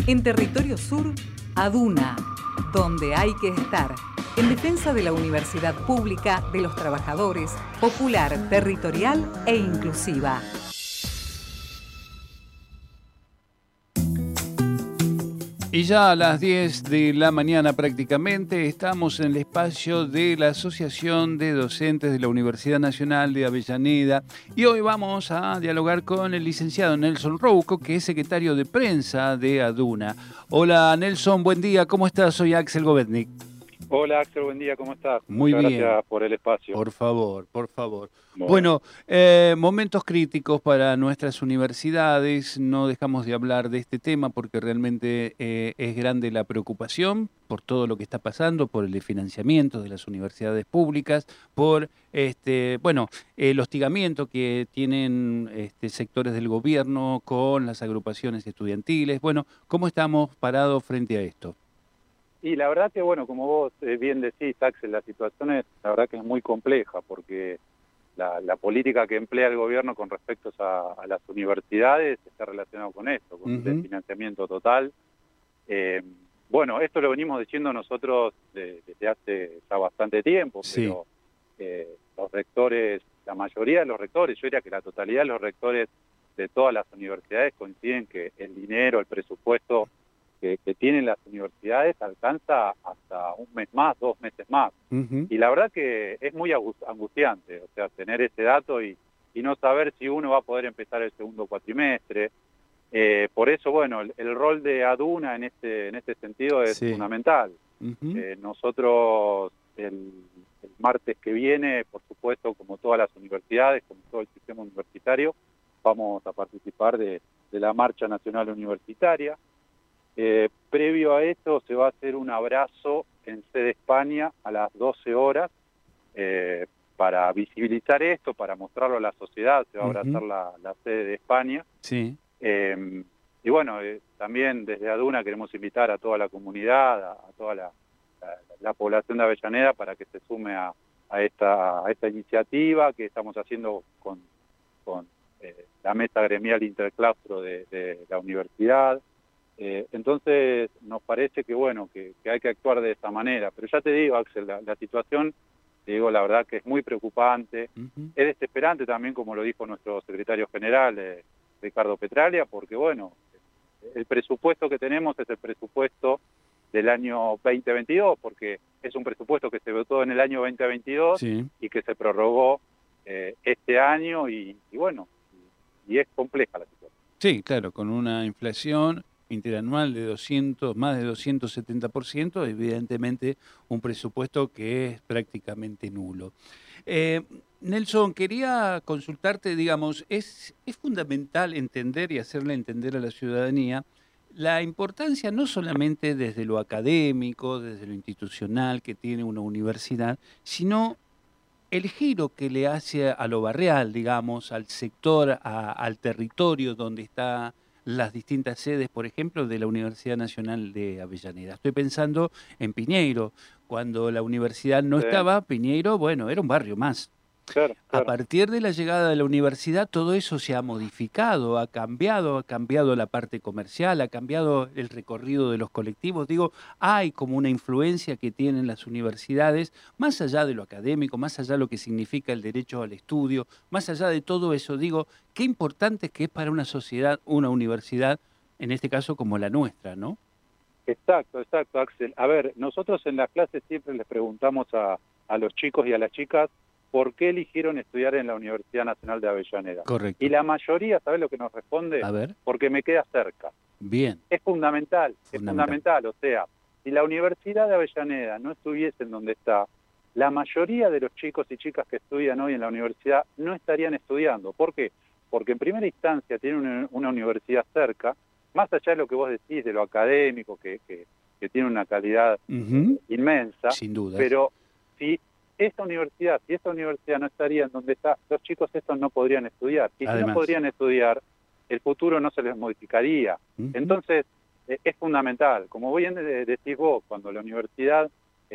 En Territorio Sur, ADUNA, donde hay que estar, en defensa de la universidad pública, de los trabajadores, popular, territorial e inclusiva. Y ya a las 10 de la mañana prácticamente estamos en el espacio de la Asociación de Docentes de la Universidad Nacional de Avellaneda y hoy vamos a dialogar con el licenciado Nelson Rouco, que es secretario de prensa de ADUNA. Hola Nelson, buen día, ¿cómo estás? Soy Axel Govetnik. Hola Axel, buen día, ¿cómo estás? Muy Muchas bien. Gracias por el espacio. Por favor, por favor. Bueno, momentos críticos para nuestras universidades, no dejamos de hablar de este tema porque realmente es grande la preocupación por todo lo que está pasando, por el desfinanciamiento de las universidades públicas, por el hostigamiento que tienen sectores del gobierno con las agrupaciones estudiantiles. Bueno, ¿cómo estamos parados frente a esto? Y la verdad que, bueno, como vos bien decís, Axel, la situación es, la verdad que es muy compleja, porque la política que emplea el gobierno con respecto a las universidades está relacionado con esto, con el desfinanciamiento total. Bueno, esto lo venimos diciendo nosotros desde hace ya bastante tiempo, sí. Pero los rectores, la mayoría de los rectores, yo diría que la totalidad de los rectores de todas las universidades coinciden que el dinero, el presupuesto que tienen las universidades alcanza hasta un mes más, 2 meses más. Y la verdad que es muy angustiante, o sea, tener ese dato y no saber si uno va a poder empezar el segundo cuatrimestre. Por eso, bueno, el rol de ADUNA en este sentido es fundamental. Nosotros el martes que viene, por supuesto, como todas las universidades, como todo el sistema universitario, vamos a participar de la Marcha Nacional Universitaria. Previo a esto se va a hacer un abrazo en sede España a las 12 horas para visibilizar esto, para mostrarlo a la sociedad. Se va a abrazar la sede de España. Sí. Y bueno, también desde ADUNA queremos invitar a toda la comunidad, a toda la población de Avellaneda para que se sume a esta iniciativa que estamos haciendo con la mesa gremial interclaustro de la universidad. Entonces nos parece que bueno que hay que actuar de esta manera, pero ya te digo, Axel, la situación, te digo la verdad que es muy preocupante, es desesperante también, como lo dijo nuestro secretario general, Ricardo Petraglia, porque bueno, el presupuesto que tenemos es el presupuesto del año 2022, porque es un presupuesto que se votó en el año 2022 y que se prorrogó este año y bueno, y es compleja la situación. Sí, claro, con una inflación interanual de más de 270%, evidentemente un presupuesto que es prácticamente nulo. Nelson, quería consultarte, digamos, es fundamental entender y hacerle entender a la ciudadanía la importancia no solamente desde lo académico, desde lo institucional que tiene una universidad, sino el giro que le hace a lo barrial, digamos, al sector, al territorio donde están las distintas sedes, por ejemplo, de la Universidad Nacional de Avellaneda. Estoy pensando en Piñeiro. Cuando la universidad no estaba, Piñeiro, bueno, era un barrio más. Claro. A partir de la llegada de la universidad, todo eso se ha modificado, ha cambiado la parte comercial, ha cambiado el recorrido de los colectivos. Digo, hay como una influencia que tienen las universidades, más allá de lo académico, más allá de lo que significa el derecho al estudio, más allá de todo eso. Digo, qué importante que es para una sociedad, una universidad, en este caso como la nuestra, ¿no? Exacto, Axel. A ver, nosotros en las clases siempre les preguntamos a los chicos y a las chicas ¿por qué eligieron estudiar en la Universidad Nacional de Avellaneda? Correcto. Y la mayoría, ¿sabes lo que nos responde? A ver. Porque me queda cerca. Bien. Es fundamental. O sea, si la Universidad de Avellaneda no estuviese en donde está, la mayoría de los chicos y chicas que estudian hoy en la universidad no estarían estudiando. ¿Por qué? Porque en primera instancia tiene una universidad cerca, más allá de lo que vos decís, de lo académico, que tiene una calidad inmensa. Sin duda. Pero si esta universidad no estaría en donde está, los chicos estos no podrían estudiar. Y si no podrían estudiar, el futuro no se les modificaría. Entonces, es fundamental. Como bien decís vos, cuando la universidad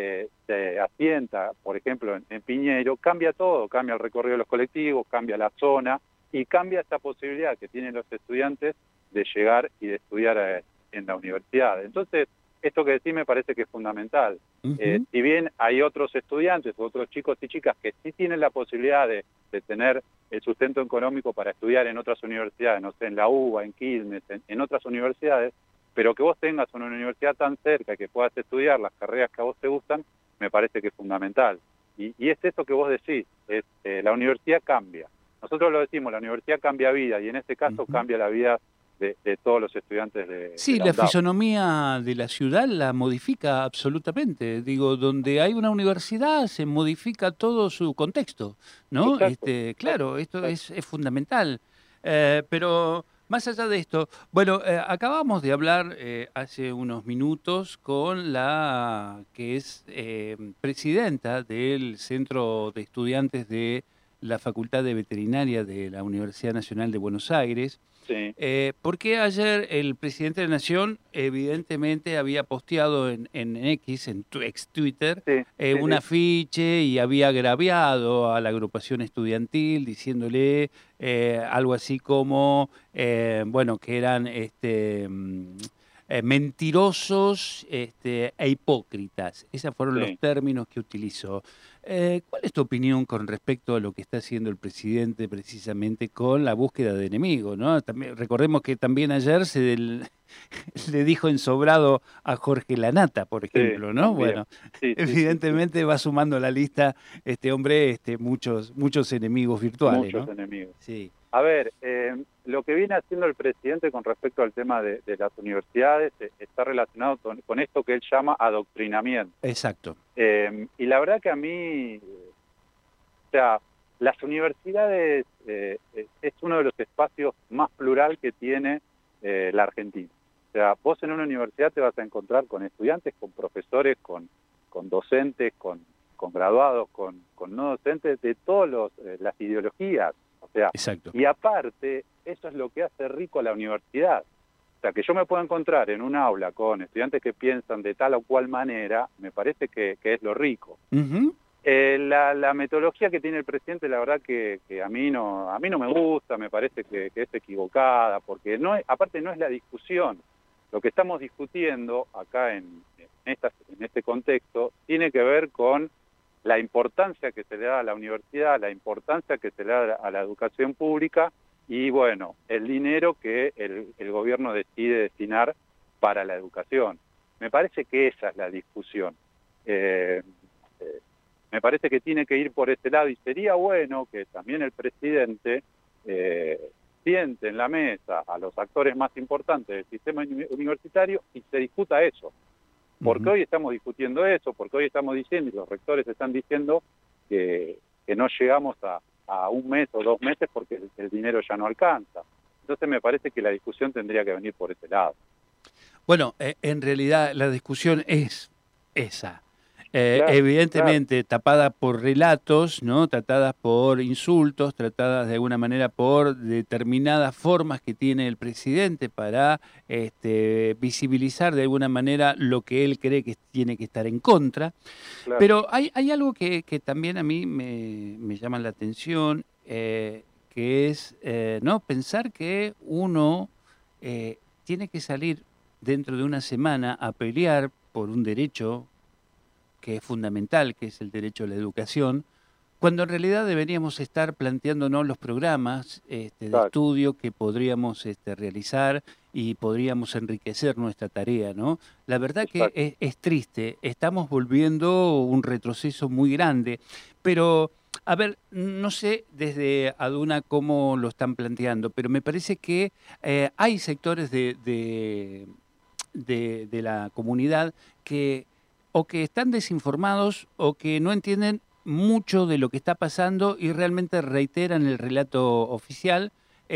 se asienta, por ejemplo, en Piñeiro, cambia todo, cambia el recorrido de los colectivos, cambia la zona y cambia esta posibilidad que tienen los estudiantes de llegar y de estudiar en la universidad. Entonces, esto que decís me parece que es fundamental. Si bien hay otros estudiantes, otros chicos y chicas que sí tienen la posibilidad de tener el sustento económico para estudiar en otras universidades, no sé, en la UBA, en Quilmes, en otras universidades, pero que vos tengas una universidad tan cerca y que puedas estudiar las carreras que a vos te gustan, me parece que es fundamental. Y es eso que vos decís, la universidad cambia. Nosotros lo decimos, la universidad cambia vida, y en este caso cambia la vida de todos los estudiantes de Sí, la la UNDAP. fisonomía de la ciudad la modifica absolutamente. Digo, donde hay una universidad se modifica todo su contexto, ¿no? Exacto. Claro, esto Exacto. es fundamental. Pero más allá de esto, bueno, acabamos de hablar hace unos minutos con la que es presidenta del Centro de Estudiantes de la Facultad de Veterinaria de la Universidad Nacional de Buenos Aires. Sí, Porque ayer el presidente de la Nación evidentemente había posteado en X, en ex Twitter, sí, sí, un sí. afiche y había agraviado a la agrupación estudiantil diciéndole algo así como, bueno, que eran mentirosos e hipócritas. Esos fueron los Sí. términos que utilizó. ¿Cuál es tu opinión con respecto a lo que está haciendo el presidente precisamente con la búsqueda de enemigos, ¿no? También, recordemos que también ayer le dijo ensobrado a Jorge Lanata, por Sí, ejemplo, ¿no? también. Bueno, Sí, sí, sí, sí. evidentemente va sumando a la lista este hombre muchos enemigos virtuales, Muchos ¿no? enemigos. Sí, A ver, lo que viene haciendo el presidente con respecto al tema de las universidades está relacionado con esto que él llama adoctrinamiento. exacto. Y la verdad que a mí, o sea, las universidades es uno de los espacios más plural que tiene la Argentina. O sea, vos en una universidad te vas a encontrar con estudiantes, con profesores, con docentes, con graduados, con no docentes, de todas las ideologías. O sea, Exacto. y aparte, eso es lo que hace rico a la universidad. O sea, que yo me puedo encontrar en un aula con estudiantes que piensan de tal o cual manera, me parece que es lo rico. Ujú. La metodología que tiene el presidente, la verdad que a mí no me gusta, me parece que es equivocada, porque aparte no es la discusión. Lo que estamos discutiendo acá en este contexto tiene que ver con la importancia que se le da a la universidad, la importancia que se le da a la educación pública y, bueno, el dinero que el gobierno decide destinar para la educación. Me parece que esa es la discusión. Me parece que tiene que ir por ese lado y sería bueno que también el presidente siente en la mesa a los actores más importantes del sistema universitario y se discuta eso. Porque hoy estamos discutiendo eso, porque hoy estamos diciendo, y los rectores están diciendo que no llegamos a un mes o 2 meses porque el dinero ya no alcanza. Entonces me parece que la discusión tendría que venir por ese lado. Bueno, en realidad la discusión es esa. Claro, Evidentemente tapada por relatos, ¿no? Tratadas por insultos, tratadas de alguna manera por determinadas formas que tiene el presidente para visibilizar de alguna manera lo que él cree que tiene que estar en contra. claro. Pero hay algo que también a mí me llama la atención, que es ¿no? Pensar que uno tiene que salir dentro de una semana a pelear por un derecho que es fundamental, que es el derecho a la educación, cuando en realidad deberíamos estar planteándonos los programas de Claro. estudio que podríamos realizar y podríamos enriquecer nuestra tarea, ¿no? La verdad que Exacto. es triste, estamos volviendo un retroceso muy grande, pero a ver, no sé desde Aduna cómo lo están planteando, pero me parece que hay sectores de la comunidad que o que están desinformados o que no entienden mucho de lo que está pasando y realmente reiteran el relato oficial.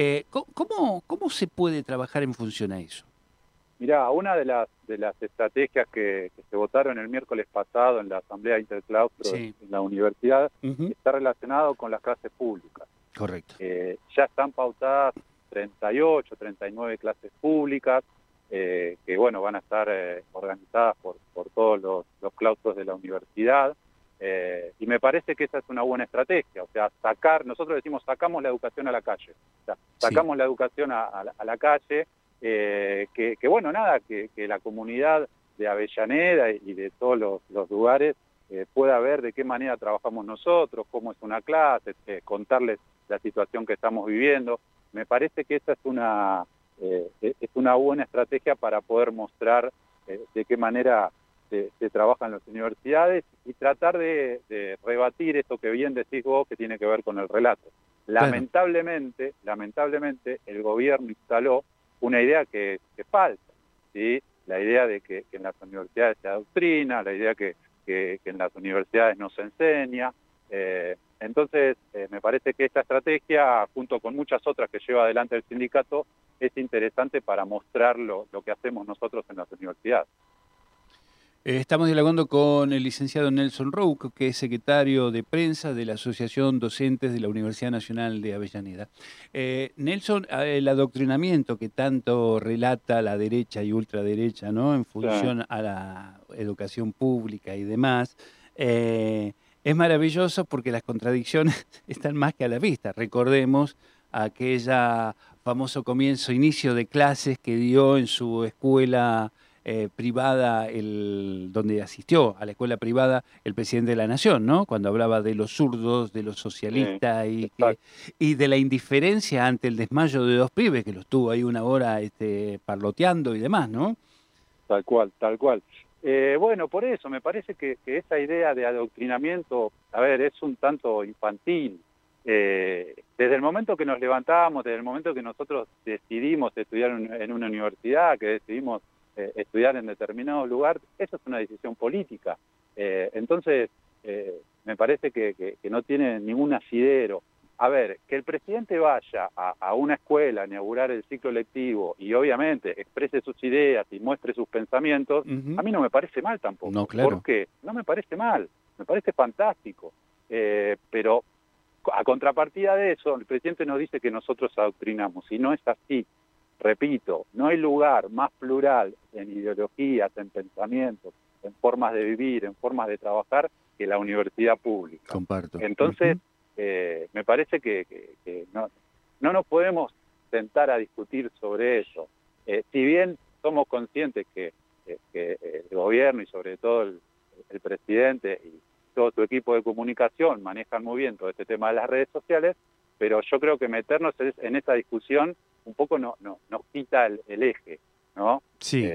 ¿Cómo se puede trabajar en función a eso? Mirá, una de las estrategias que se votaron el miércoles pasado en la Asamblea Interclaustro Sí. en la universidad Ujú. está relacionado con las clases públicas. Correcto. Ya están pautadas 38, 39 clases públicas, que bueno, van a estar organizadas por todos los claustros de la universidad, y me parece que esa es una buena estrategia. O sea, nosotros decimos sacamos la educación a la calle, o sea, sacamos la educación a la calle, bueno, nada, que la comunidad de Avellaneda y de todos los lugares pueda ver de qué manera trabajamos nosotros, cómo es una clase, contarles la situación que estamos viviendo. Me parece que esa es una buena estrategia para poder mostrar de qué manera se trabaja en las universidades y tratar de rebatir esto que bien decís vos, que tiene que ver con el relato. Lamentablemente, el gobierno instaló una idea que es falsa, ¿sí? La idea de que en las universidades se adoctrina, la idea que en las universidades no se enseña. Entonces, me parece que esta estrategia, junto con muchas otras que lleva adelante el sindicato, es interesante para mostrar lo que hacemos nosotros en las universidades. Estamos dialogando con el licenciado Nelson Rouco, que es secretario de prensa de la Asociación Docentes de la Universidad Nacional de Avellaneda. Nelson, el adoctrinamiento que tanto relata la derecha y ultraderecha, ¿no?, en función a la educación pública y demás, es maravilloso porque las contradicciones están más que a la vista. Recordemos aquella famoso inicio de clases que dio en su escuela privada, donde asistió a la escuela privada el presidente de la Nación, ¿no?, cuando hablaba de los zurdos, de los socialistas y de la indiferencia ante el desmayo de dos pibes, que los tuvo ahí una hora parloteando y demás, ¿no? Tal cual, tal cual. Bueno, por eso me parece que esa idea de adoctrinamiento, a ver, es un tanto infantil. Desde el momento que nos levantamos, desde el momento que nosotros decidimos estudiar en una universidad, que decidimos estudiar en determinado lugar, eso es una decisión política. Entonces, me parece que no tiene ningún asidero. A ver, que el presidente vaya a una escuela a inaugurar el ciclo lectivo y obviamente exprese sus ideas y muestre sus pensamientos, a mí no me parece mal tampoco. No, claro. ¿Por qué? No me parece mal, me parece fantástico. Pero a contrapartida de eso, el presidente nos dice que nosotros adoctrinamos, y no es así. Repito, no hay lugar más plural en ideologías, en pensamientos, en formas de vivir, en formas de trabajar, que la universidad pública. Comparto. Entonces, me parece que no nos podemos sentar a discutir sobre eso. Si bien somos conscientes que el gobierno y sobre todo el presidente y todo su equipo de comunicación manejan muy bien todo este tema de las redes sociales, pero yo creo que meternos en esa discusión un poco nos quita el eje, ¿no? Sí.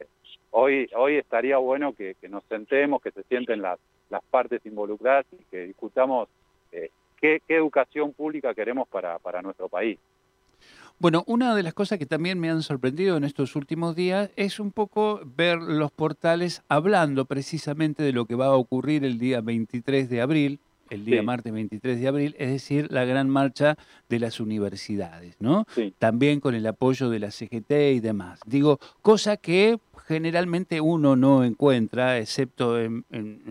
Hoy estaría bueno que nos sentemos, que se sienten las partes involucradas y que discutamos qué educación pública queremos para nuestro país. Bueno, una de las cosas que también me han sorprendido en estos últimos días es un poco ver los portales hablando precisamente de lo que va a ocurrir el día 23 de abril, el día martes 23 de abril, es decir, la gran marcha de las universidades, ¿no? Sí. También con el apoyo de la CGT y demás. Digo, cosa que generalmente uno no encuentra, excepto en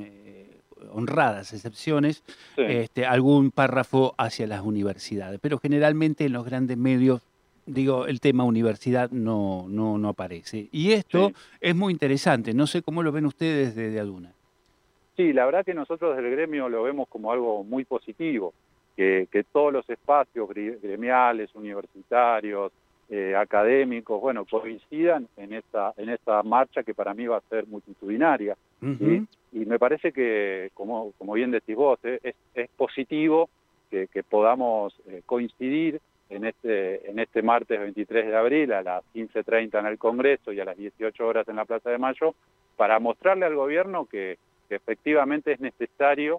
honradas excepciones, algún párrafo hacia las universidades. Pero generalmente en los grandes medios, digo, el tema universidad no aparece. Y esto es muy interesante. No sé cómo lo ven ustedes desde Aduna. Sí, la verdad que nosotros del gremio lo vemos como algo muy positivo, que todos los espacios gremiales, universitarios, académicos, bueno, coincidan en esta marcha que para mí va a ser multitudinaria. ¿Sí? Y me parece que, como bien decís vos, es positivo que podamos coincidir en este martes 23 de abril a las 15:30 en el Congreso y a las 18 horas en la Plaza de Mayo, para mostrarle al gobierno que efectivamente es necesario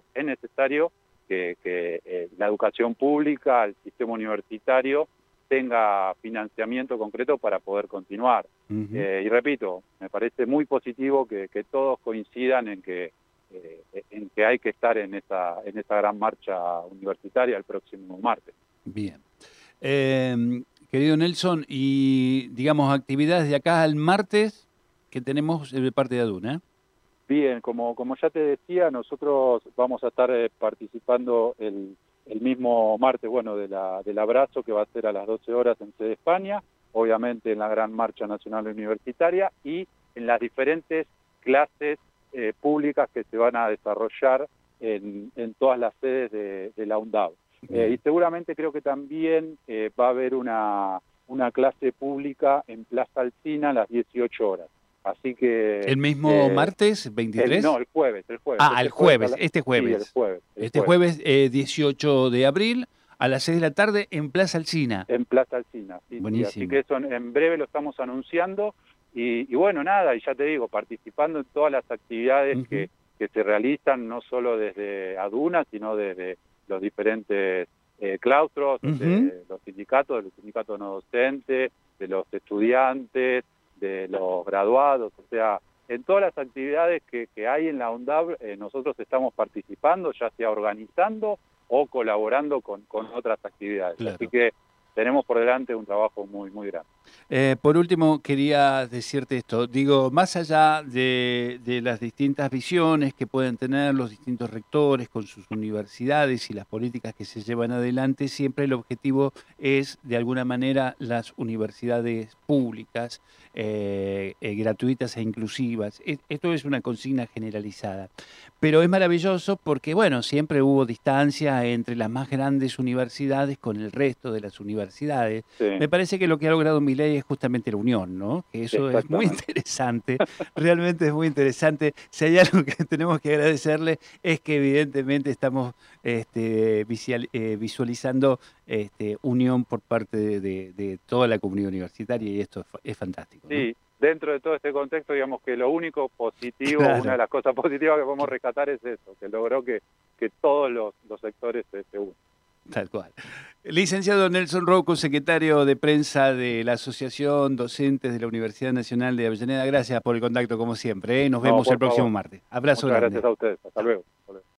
que la educación pública, el sistema universitario, tenga financiamiento concreto para poder continuar. Y repito, me parece muy positivo que todos coincidan en que hay que estar en esa gran marcha universitaria el próximo martes. Bien. Querido Nelson, y digamos, actividades de acá al martes que tenemos de parte de Aduna. Bien, como ya te decía, nosotros vamos a estar participando el mismo martes, bueno, del abrazo que va a ser a las 12 horas en sede España, obviamente en la Gran Marcha Nacional Universitaria y en las diferentes clases públicas que se van a desarrollar en todas las sedes de la UNDAV. Y seguramente creo que también va a haber una una clase pública en Plaza Alsina a las 18 horas. Así que... ¿El mismo martes, 23? No, el jueves. Ah, el jueves, este jueves. Sí, el jueves. Este jueves, 18 de abril, a las 6 de la tarde, en Plaza Alsina. En Plaza Alsina, sí. Buenísimo. Así que eso en breve lo estamos anunciando. Y bueno, nada, y ya te digo, participando en todas las actividades que se realizan, no solo desde ADUNA, sino desde los diferentes claustros, de los sindicatos no docentes, de los estudiantes, de los graduados, o sea, en todas las actividades que hay en la UNDAB, nosotros estamos participando, ya sea organizando o colaborando con otras actividades. Claro. Así que tenemos por delante un trabajo muy, muy grande. Por último, quería decirte esto. Digo, más allá de las distintas visiones que pueden tener los distintos rectores con sus universidades y las políticas que se llevan adelante, siempre el objetivo es, de alguna manera, las universidades públicas, gratuitas e inclusivas. Esto es una consigna generalizada. Pero es maravilloso porque, bueno, siempre hubo distancia entre las más grandes universidades con el resto de las universidades. Sí. Me parece que lo que ha logrado Milei es justamente la unión, ¿no? Que eso es muy interesante, realmente es muy interesante. Si hay algo que tenemos que agradecerle es que evidentemente estamos visualizando unión por parte de toda la comunidad universitaria y esto es fantástico, ¿no? Sí. Dentro de todo este contexto, digamos que lo único positivo, claro, una de las cosas positivas que podemos rescatar es eso, que logró que todos los sectores se unan. Tal cual. Licenciado Nelson Rouco, secretario de prensa de la Asociación Docentes de la Universidad Nacional de Avellaneda, gracias por el contacto como siempre, ¿eh? Nos vemos el próximo martes. Abrazo grande. Muchas gracias a ustedes. Hasta luego.